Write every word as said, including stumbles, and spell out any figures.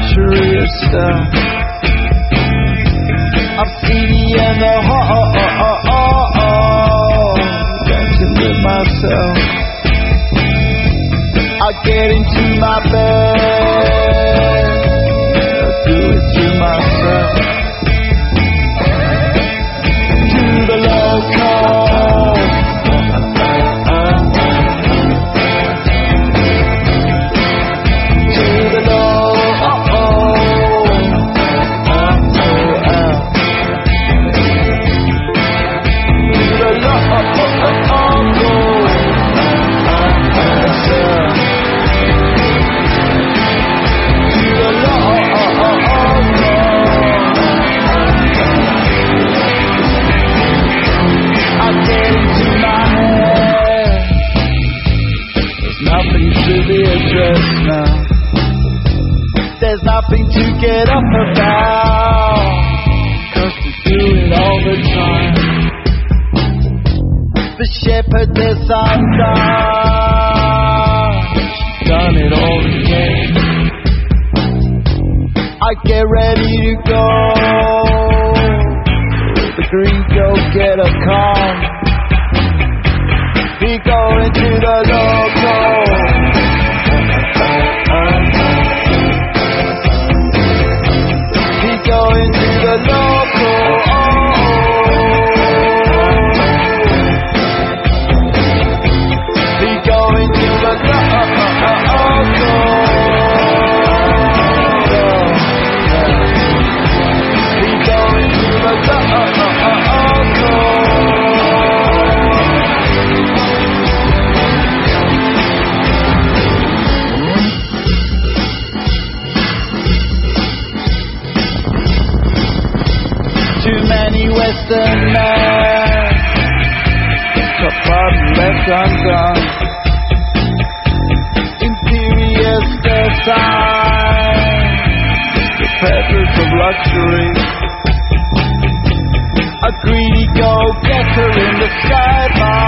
luxury stuff. I'm seedy and the ho-oh-oh-oh-oh, dancing with myself. I get into my bed, I do it to myself. To the local, to the low, oh oh, to the low, oh oh, now. There's nothing to get up about, 'cause they do it all the time. The shepherdess undone, she's done it all again. I get ready to go, the green go-getter come. We go into the local, going to the local, oh. We going to the local, we going to the Too many Western men, top bottom left undone. Imperious design, the peddlers of luxury. A greedy go-getter in the skyline.